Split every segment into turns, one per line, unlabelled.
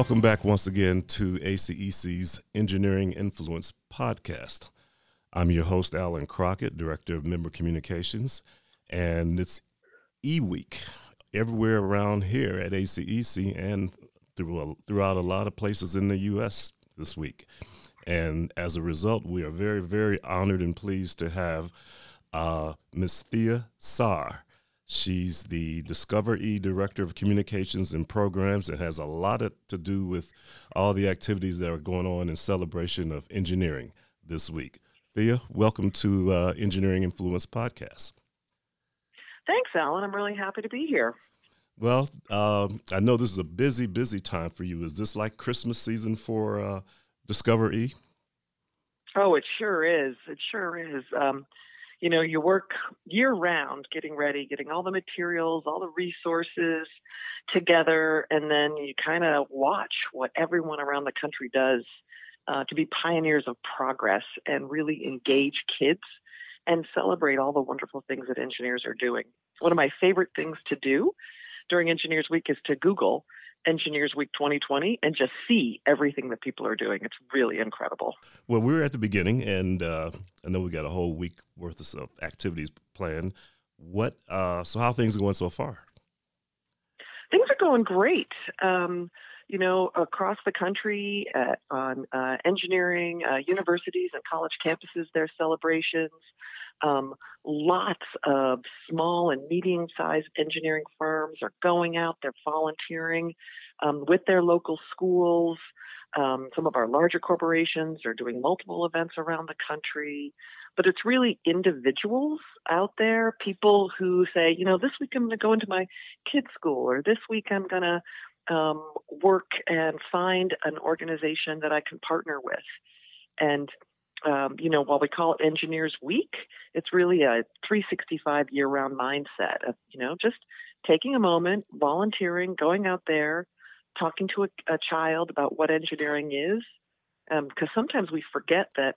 Welcome back once again to ACEC's Engineering Influence podcast. I'm your host, Alan Crockett, Director of Member Communications, and it's E-Week everywhere around here at ACEC and throughout a lot of places in the U.S. this week. And as a result, we are very, very honored and pleased to have Ms. Thea Sarr. She's the Discover E Director of Communications and Programs and has a lot to do with all the activities that are going on in celebration of engineering this week. Thea, welcome to Engineering Influence Podcast.
Thanks, Alan. I'm really happy to be here.
Well, I know this is a busy, busy time for you. Is this like Christmas season for Discover E?
Oh, it sure is. It sure is. You work year-round getting ready, getting all the materials, all the resources together, and then you kind of watch what everyone around the country does to be pioneers of progress and really engage kids and celebrate all the wonderful things that engineers are doing. One of my favorite things to do during Engineers Week is to Google Engineers Week 2020 and just see everything that people are doing. It's really incredible.
Well, we're at the beginning, and I know we got a whole week worth of activities planned. So how are things going so far?
Things are going great. Across the country on engineering, universities and college campuses, there's celebrations. Lots of small and medium-sized engineering firms are going out. They're volunteering with their local schools. Some of our larger corporations are doing multiple events around the country. But it's really individuals out there, people who say, this week I'm going to go into my kids' school, or this week I'm going to work and find an organization that I can partner with. And while we call it Engineers Week, it's really a 365 year-round mindset of, just taking a moment, volunteering, going out there, talking to a child about what engineering is. Because sometimes we forget that,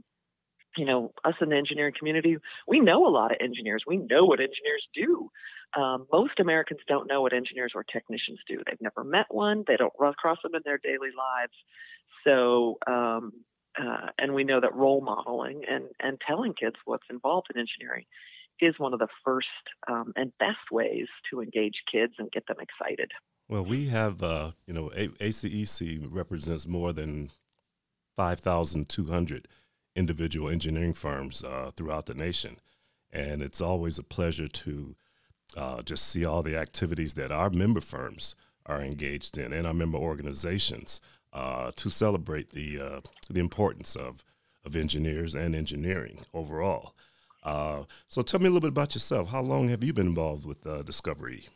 us in the engineering community, we know a lot of engineers. We know what engineers do. Most Americans don't know what engineers or technicians do. They've never met one. They don't run across them in their daily lives. So, and we know that role modeling and telling kids what's involved in engineering is one of the first and best ways to engage kids and get them excited.
Well, we have, ACEC represents more than 5,200 individual engineering firms throughout the nation. And it's always a pleasure to just see all the activities that our member firms are engaged in and our member organizations to celebrate the importance of engineers and engineering overall. So tell me a little bit about yourself. How long have you been involved with Discover E?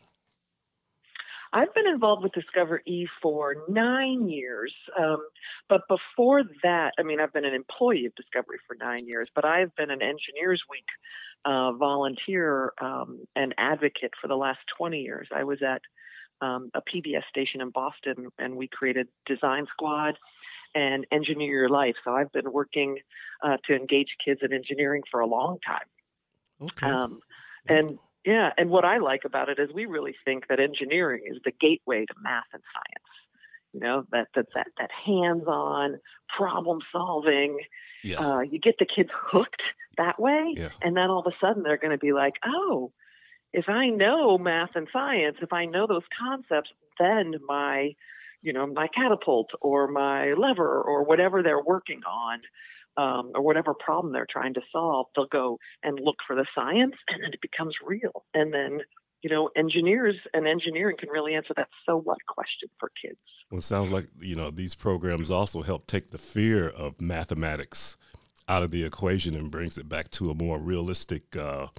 I've been involved with Discover E for 9 years. But before that, I've been an employee of Discovery for 9 years, but I've been an Engineers Week volunteer and advocate for the last 20 years. I was at a PBS station in Boston, and we created Design Squad and Engineer Your Life. So I've been working to engage kids in engineering for a long time.
Okay.
And what I like about it is we really think that engineering is the gateway to math and science. That hands-on problem solving.
Yeah.
You get the kids hooked that way,
Yeah.
and then all of a sudden they're going to be like, oh, if I know math and science, if I know those concepts, then my catapult or my lever or whatever they're working on, or whatever problem they're trying to solve, they'll go and look for the science, and then it becomes real. And then, engineers and engineering can really answer that so what question for kids.
Well, it sounds like, these programs also help take the fear of mathematics out of the equation and brings it back to a more realistic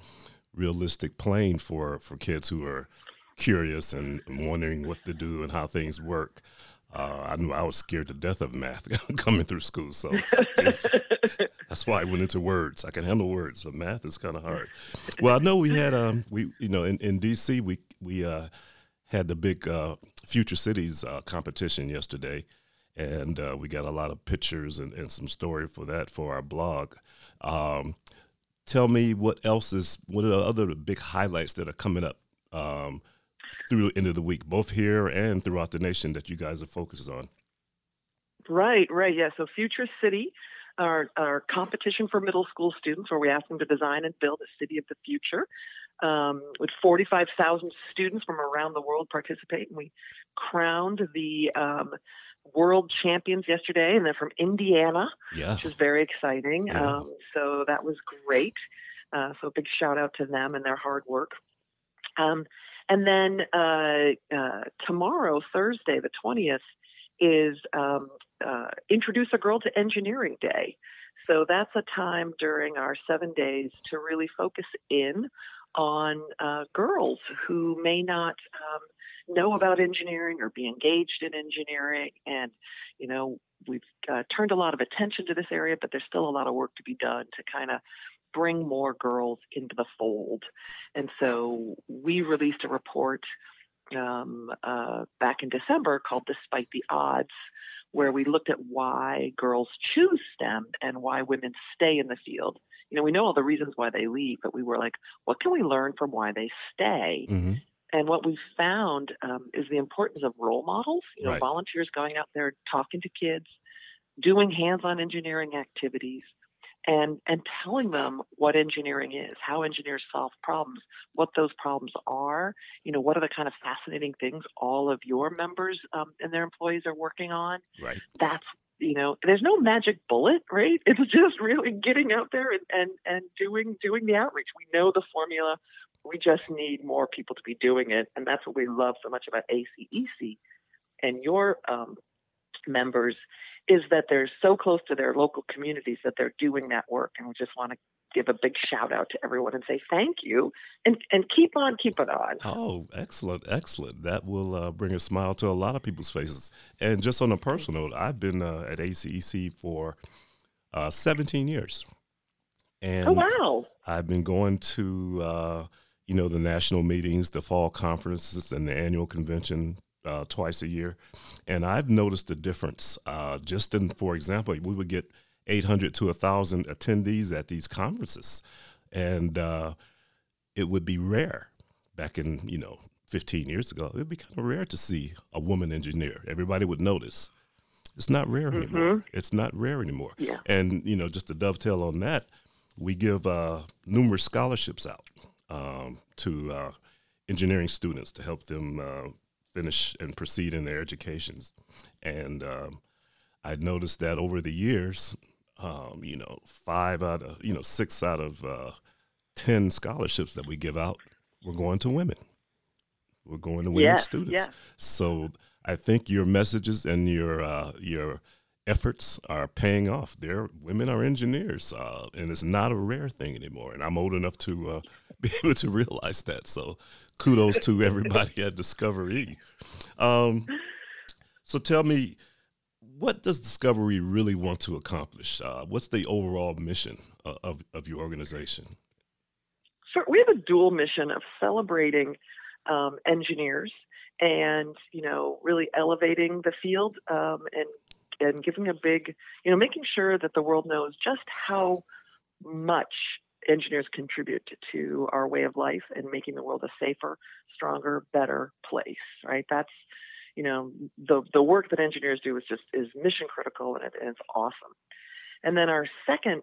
plane for kids who are curious and wondering what to do and how things work. I knew I was scared to death of math coming through school, so that's why I went into words. I can handle words, but math is kind of hard. Well, I know we had in DC we had the big Future Cities competition yesterday, and we got a lot of pictures and some story for that for our blog. Tell me what are the other big highlights that are coming up through the end of the week, both here and throughout the nation that you guys are focused on.
Right. Yeah. So Future City, our competition for middle school students, where we ask them to design and build a city of the future, with 45,000 students from around the world participate. And we crowned the world champions yesterday, and they're from Indiana, which is very exciting.
Yeah.
So that was great. So a big shout out to them and their hard work. And then tomorrow, Thursday, the 20th, is Introduce a Girl to Engineering Day. So that's a time during our 7 days to really focus in on girls who may not know about engineering or be engaged in engineering. And, you know, we've turned a lot of attention to this area, but there's still a lot of work to be done to kind of bring more girls into the fold. And so we released a report back in December called Despite the Odds, where we looked at why girls choose STEM and why women stay in the field. You know, we know all the reasons why they leave, but we were like, what can we learn from why they stay?
Mm-hmm.
And what we found is the importance of role models, you know,
Right.
volunteers going out there, talking to kids, doing hands-on engineering activities, and telling them what engineering is, how engineers solve problems, what those problems are, you know, what are the kind of fascinating things all of your members and their employees are working on.
Right.
That's, you know, there's no magic bullet, right? It's just really getting out there and doing the outreach. We know the formula. We just need more people to be doing it. And that's what we love so much about ACEC and your members, is that they're so close to their local communities that they're doing that work. And we just want to give a big shout out to everyone and say thank you and keep on keeping on.
Oh, excellent. That will bring a smile to a lot of people's faces. And just on a personal note, I've been at ACEC for 17 years. And
oh, wow.
I've been going to, the national meetings, the fall conferences, and the annual convention twice a year. And I've noticed the difference. Just in, for example, we would get 800 to 1,000 attendees at these conferences. And it would be rare back in, 15 years ago. It would be kind of rare to see a woman engineer. Everybody would notice. It's not rare anymore. It's not rare anymore.
Yeah.
And, just to dovetail on that, we give numerous scholarships out to engineering students to help them finish and proceed in their educations. And I noticed that over the years, 6 out of 10 scholarships that we give out were going to women. We're going to women students.
Yes.
So I think your messages and your efforts are paying off. Women are engineers, and it's not a rare thing anymore. And I'm old enough to be able to realize that. So kudos to everybody at Discovery. So tell me, what does Discovery really want to accomplish? What's the overall mission of your organization?
So we have a dual mission of celebrating engineers and, really elevating the field and giving a big, making sure that the world knows just how much engineers contribute to our way of life and making the world a safer, stronger, better place, right? That's, the work that engineers do is mission critical, and it's awesome. And then our second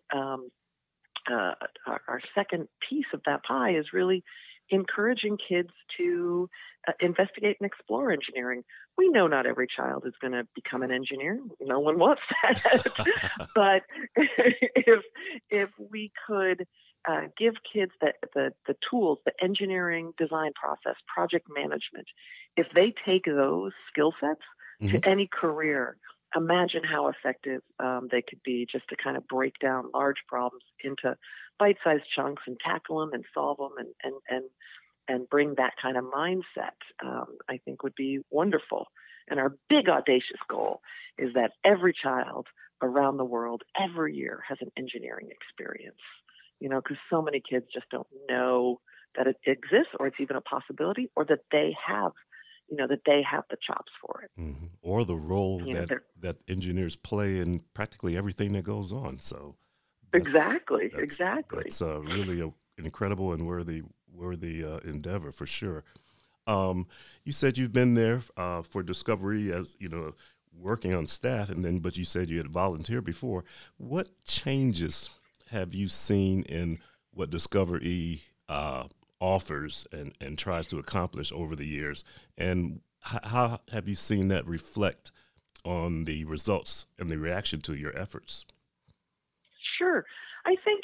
piece of that pie is really encouraging kids to investigate and explore engineering. We know not every child is going to become an engineer. No one wants that. But if we could give kids the tools, the engineering design process, project management, if they take those skill sets to any career, imagine how effective they could be just to kind of break down large problems into bite-sized chunks and tackle them and solve them and bring that kind of mindset, I think would be wonderful. And our big audacious goal is that every child around the world every year has an engineering experience, because so many kids just don't know that it exists or it's even a possibility or that they have the chops for it.
Mm-hmm. Or the role that engineers play in practically everything that goes on. So
exactly.
That's really an incredible and worthy endeavor for sure. You said you've been there for Discovery as, working on staff, but you said you had volunteered before. What changes have you seen in what Discovery offers and tries to accomplish over the years? And how have you seen that reflect on the results and the reaction to your efforts?
Sure. I think,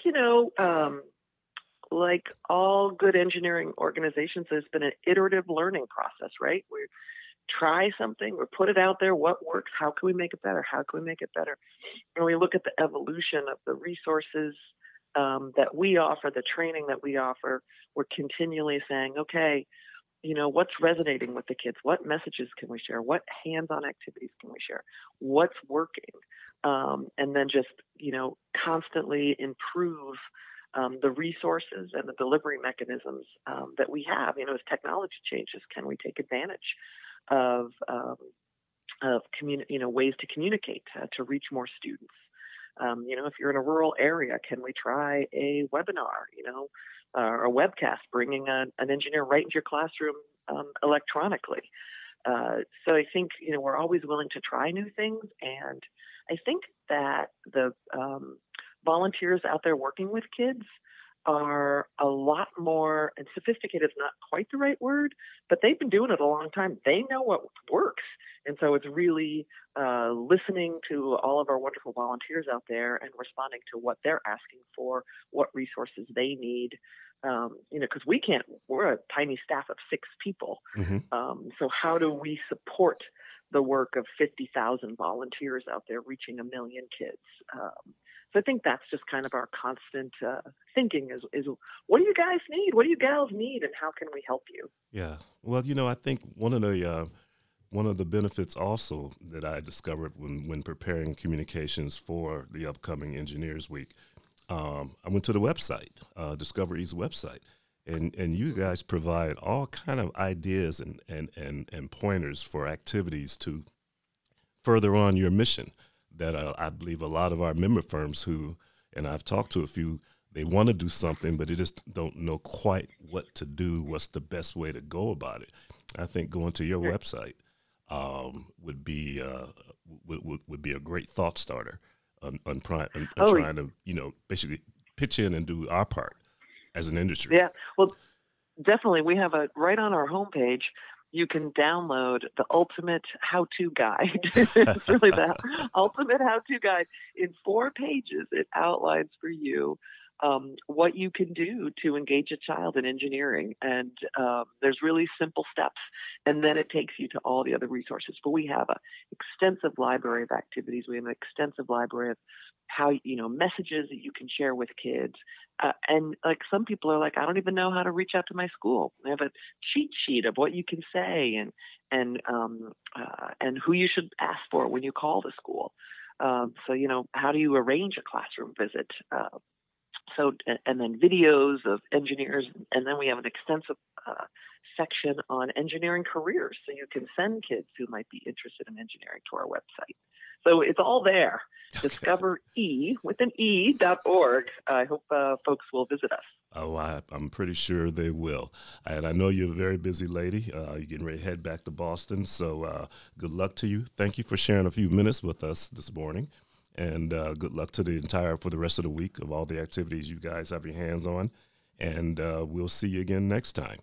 like all good engineering organizations, there's been an iterative learning process, right? We try something, we put it out there, what works, how can we make it better? How can we make it better? And we look at the evolution of the resources that we offer, the training that we offer. We're continually saying, okay, what's resonating with the kids? What messages can we share? What hands-on activities can we share? What's working? And then just, constantly improve the resources and the delivery mechanisms that we have. As technology changes, can we take advantage of ways to communicate to reach more students? If you're in a rural area, can we try a webinar, or a webcast, bringing an engineer right into your classroom electronically? So I think, we're always willing to try new things. And I think that the volunteers out there working with kids are a lot more, and sophisticated is not quite the right word, but they've been doing it a long time. They know what works. And so it's really listening to all of our wonderful volunteers out there and responding to what they're asking for, what resources they need. Because we're a tiny staff of 6 people.
Mm-hmm.
So how do we support the work of 50,000 volunteers out there reaching 1 million kids? So I think that's just kind of our constant thinking is what do you guys need? What do you gals need? And how can we help you?
Yeah. Well, I think one of the benefits also that I discovered when preparing communications for the upcoming Engineers Week, I went to the website, Discovery's website, and you guys provide all kind of ideas and pointers for activities to further on your mission that I believe a lot of our member firms and I've talked to a few, they want to do something, but they just don't know quite what to do, what's the best way to go about it. I think going to your website would be a great thought starter on trying to basically pitch in and do our part as an industry.
Yeah, well, definitely. We have right on our homepage, you can download the ultimate how-to guide. It's really the ultimate how-to guide. In 4 pages, it outlines for you what you can do to engage a child in engineering. And there's really simple steps. And then it takes you to all the other resources. But we have an extensive library of activities. We have an extensive library of how, messages that you can share with kids. And like some people are like, I don't even know how to reach out to my school. They have a cheat sheet of what you can say and who you should ask for when you call the school. So, how do you arrange a classroom visit? And then videos of engineers, and then we have an extensive section on engineering careers, so you can send kids who might be interested in engineering to our website. So it's all there. Okay. DiscoverE.org. I hope folks will visit us.
Oh, I'm pretty sure they will. And I know you're a very busy lady. You're getting ready to head back to Boston, so good luck to you. Thank you for sharing a few minutes with us this morning. And good luck to for the rest of the week of all the activities you guys have your hands on. And we'll see you again next time.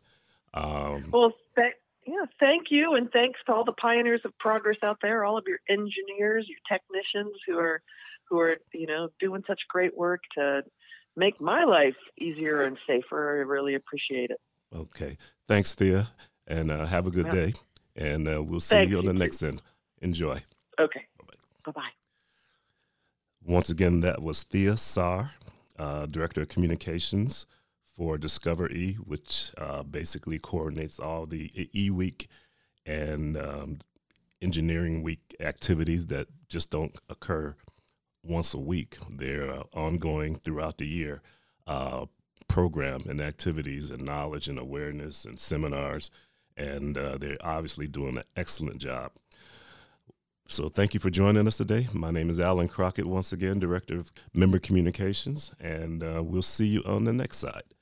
Thank you. And thanks to all the pioneers of progress out there, all of your engineers, your technicians who are doing such great work to make my life easier and safer. I really appreciate it.
Okay. Thanks, Thea. And have a good day. And we'll see you on the next end. Enjoy.
Okay. Bye-bye.
Once again, that was Thea Saar, Director of Communications for Discover E, which basically coordinates all the E-Week and Engineering Week activities that just don't occur once a week. They're ongoing throughout the year program and activities and knowledge and awareness and seminars, and they're obviously doing an excellent job. So thank you for joining us today. My name is Alan Crockett, once again, Director of Member Communications, and we'll see you on the next side.